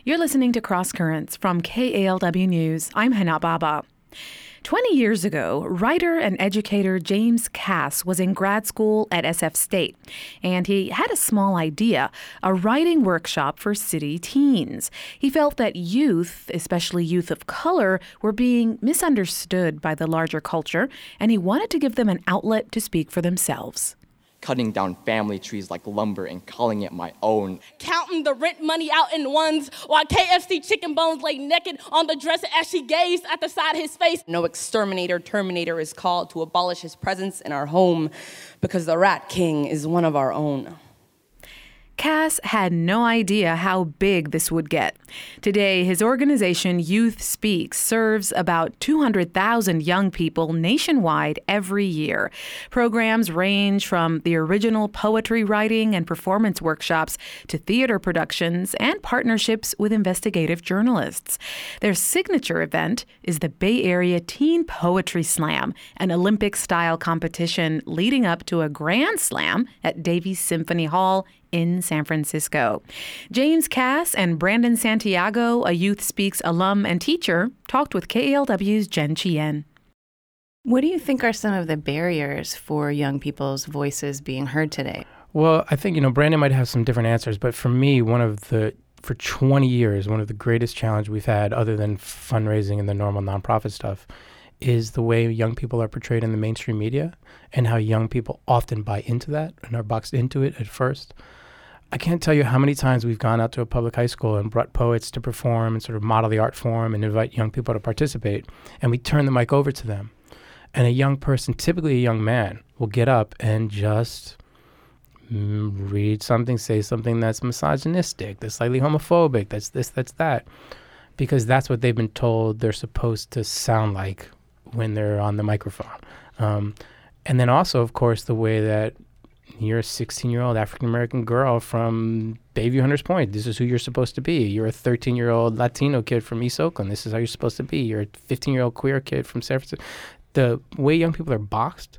You're listening to Cross Currents from KALW News. I'm Hana Baba. 20 years ago, writer and educator James Cass was in grad school at SF State, and he had a small idea, a writing workshop for city teens. He felt that youth, especially youth of color, were being misunderstood by the larger culture, and he wanted to give them an outlet to speak for themselves. Cutting down family trees like lumber and calling it my own. Counting the rent money out in ones while KFC chicken bones lay naked on the dresser as she gazed at the side of his face. No exterminator, terminator is called to abolish his presence in our home because the Rat King is one of our own. Cass had no idea how big this would get. Today, his organization, Youth Speaks, serves about 200,000 young people nationwide every year. Programs range from the original poetry writing and performance workshops to theater productions and partnerships with investigative journalists. Their signature event is the Bay Area Teen Poetry Slam, an Olympic-style competition leading up to a Grand Slam at Davies Symphony Hall in San Francisco. James Cass and Brandon Santiago, a Youth Speaks alum and teacher, talked with KALW's Jen Chien. What do you think are some of the barriers for young people's voices being heard today? Well, I think, Brandon might have some different answers, but for me, for 20 years, one of the greatest challenges we've had, other than fundraising and the normal nonprofit stuff, is the way young people are portrayed in the mainstream media and how young people often buy into that and are boxed into it at first. I can't tell you how many times we've gone out to a public high school and brought poets to perform and sort of model the art form and invite young people to participate, and we turn the mic over to them. And a young person, typically a young man, will get up and just read something, say something that's misogynistic, that's slightly homophobic, that's this, that's that, because that's what they've been told they're supposed to sound like when they're on the microphone. And then also, of course, the way that you're a 16-year-old African-American girl from Bayview Hunters Point. This is who you're supposed to be. You're a 13-year-old Latino kid from East Oakland. This is how you're supposed to be. You're a 15-year-old queer kid from San Francisco. The way young people are boxed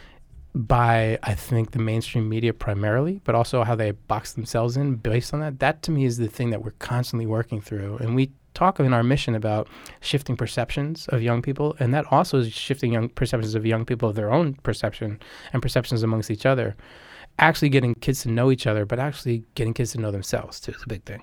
by, I think, the mainstream media primarily, but also how they box themselves in based on that to me is the thing that we're constantly working through. And we talk in our mission about shifting perceptions of young people, and that also is shifting perceptions of young people of their own perception and perceptions amongst each other. Actually getting kids to know each other, but actually getting kids to know themselves, too, is a big thing.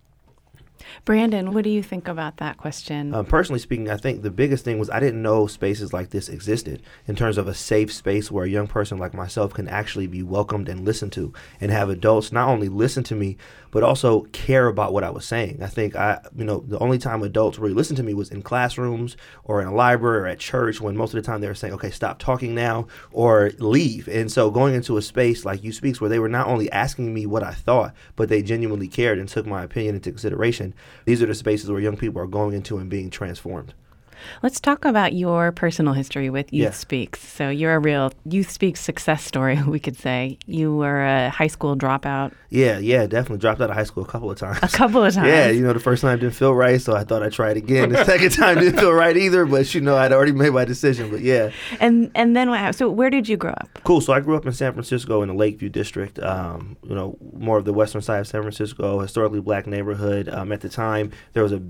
Brandon, what do you think about that question? Personally speaking, I think the biggest thing was I didn't know spaces like this existed in terms of a safe space where a young person like myself can actually be welcomed and listened to and have adults not only listen to me, but also care about what I was saying. I think the only time adults really listened to me was in classrooms or in a library or at church, when most of the time they were saying, okay, stop talking now or leave. And so going into a space like You Speaks, where they were not only asking me what I thought, but they genuinely cared and took my opinion into consideration. These are the spaces where young people are going into and being transformed. Let's talk about your personal history with Youth Speaks. So you're a real Youth Speaks success story, we could say. You were a high school dropout. Yeah, definitely. Dropped out of high school a couple of times. Yeah, the first time didn't feel right, so I thought I'd try it again. The second time didn't feel right either, but I'd already made my decision, but yeah. And then what happened? So where did you grow up? Cool. So I grew up in San Francisco in the Lakeview district, more of the western side of San Francisco, historically black neighborhood. At the time, there was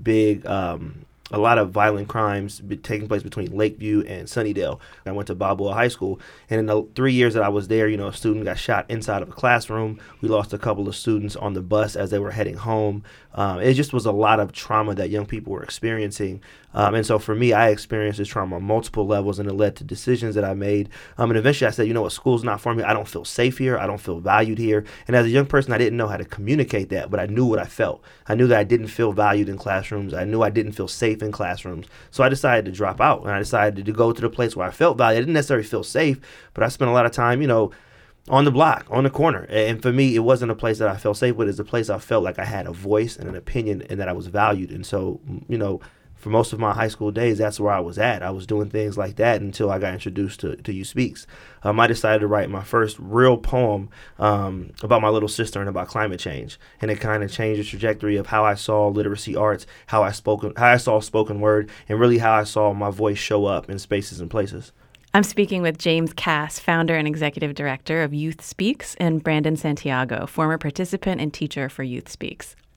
a lot of violent crimes taking place between Lakeview and Sunnydale. I went to Balboa High School, and in the 3 years that I was there, a student got shot inside of a classroom. We lost a couple of students on the bus as they were heading home. It just was a lot of trauma that young people were experiencing. And so for me, I experienced this trauma on multiple levels, and it led to decisions that I made. And eventually I said, school's not for me. I don't feel safe here. I don't feel valued here. And as a young person, I didn't know how to communicate that, but I knew what I felt. I knew that I didn't feel valued in classrooms. I knew I didn't feel safe in classrooms. So I decided to drop out, and I decided to go to the place where I felt valued. I didn't necessarily feel safe, but I spent a lot of time, on the block, on the corner. And for me, it wasn't a place that I felt safe with. It's a place I felt like I had a voice and an opinion and that I was valued. And so, for most of my high school days, that's where I was at. I was doing things like that until I got introduced to You Speaks. I decided to write my first real poem about my little sister and about climate change. And it kind of changed the trajectory of how I saw literacy arts, how I saw spoken word, and really how I saw my voice show up in spaces and places. I'm speaking with James Cass, founder and executive director of Youth Speaks, and Brandon Santiago, former participant and teacher for Youth Speaks.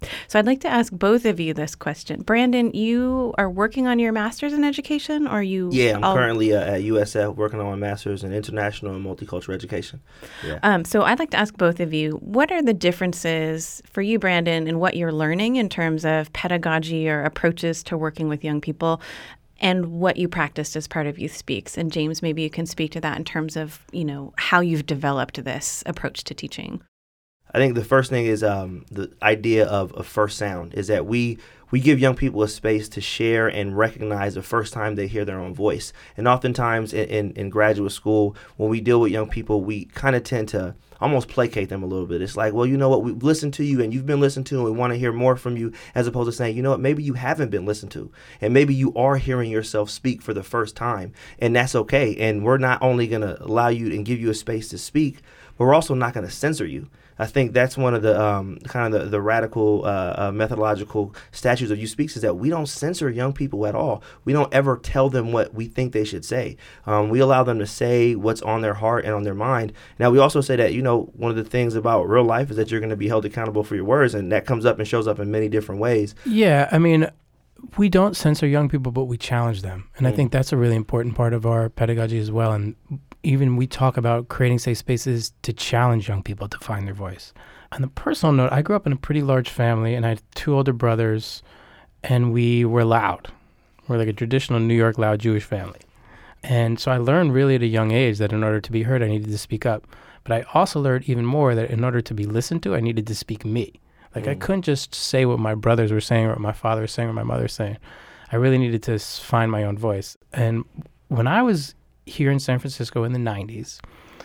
So I'd like to ask both of you this question. Brandon, you are working on your master's in education, or you? Yeah, I'm currently at USF working on my master's in international and multicultural education. Yeah. So I'd like to ask both of you, what are the differences for you, Brandon, in what you're learning in terms of pedagogy or approaches to working with young people, and what you practiced as part of Youth Speaks? And James, maybe you can speak to that in terms of, how you've developed this approach to teaching. I think the first thing is the idea of a first sound is that we give young people a space to share and recognize the first time they hear their own voice. And oftentimes in graduate school, when we deal with young people, we kind of tend to almost placate them a little bit. It's like, well, you know what, we've listened to you and you've been listened to and we want to hear more from you, as opposed to saying, you know what, maybe you haven't been listened to and maybe you are hearing yourself speak for the first time, and that's okay. And we're not only going to allow you and give you a space to speak, but we're also not going to censor you. I think that's one of the kind of the radical methodological statutes of Youth Speaks, is that we don't censor young people at all. We don't ever tell them what we think they should say. We allow them to say what's on their heart and on their mind. Now, we also say that, one of the things about real life is that you're going to be held accountable for your words, and that comes up and shows up in many different ways. Yeah, I mean, we don't censor young people, but we challenge them. And I think that's a really important part of our pedagogy as well. And even we talk about creating safe spaces to challenge young people to find their voice. On the personal note, I grew up in a pretty large family, and I had 2 older brothers, and we were loud. We're like a traditional New York loud Jewish family. And so I learned really at a young age that in order to be heard, I needed to speak up. But I also learned even more that in order to be listened to, I needed to speak me. Like I couldn't just say what my brothers were saying or what my father was saying or my mother was saying. I really needed to find my own voice. And when I was here in San Francisco in the 90s,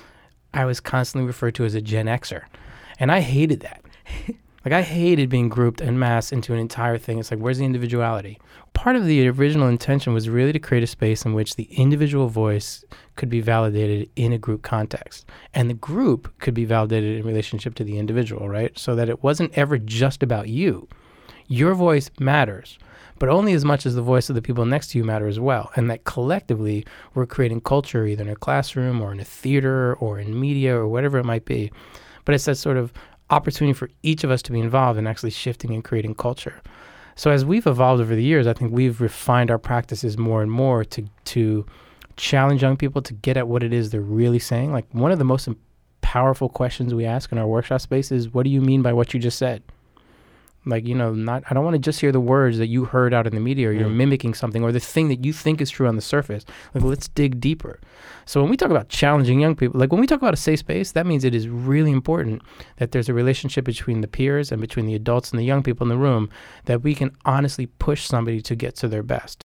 I was constantly referred to as a Gen Xer. And I hated that. Like I hated being grouped en masse into an entire thing. It's like, where's the individuality? Part of the original intention was really to create a space in which the individual voice could be validated in a group context. And the group could be validated in relationship to the individual, right? So that it wasn't ever just about you. Your voice matters, but only as much as the voice of the people next to you matter as well. And that collectively, we're creating culture either in a classroom or in a theater or in media or whatever it might be. But it's that sort of opportunity for each of us to be involved in actually shifting and creating culture. So as we've evolved over the years, I think we've refined our practices more and more to challenge young people to get at what it is they're really saying. Like one of the most powerful questions we ask in our workshop space is, what do you mean by what you just said? Like, I don't want to just hear the words that you heard out in the media or you're mimicking something or the thing that you think is true on the surface. Like, let's dig deeper. So when we talk about challenging young people, like when we talk about a safe space, that means it is really important that there's a relationship between the peers and between the adults and the young people in the room, that we can honestly push somebody to get to their best.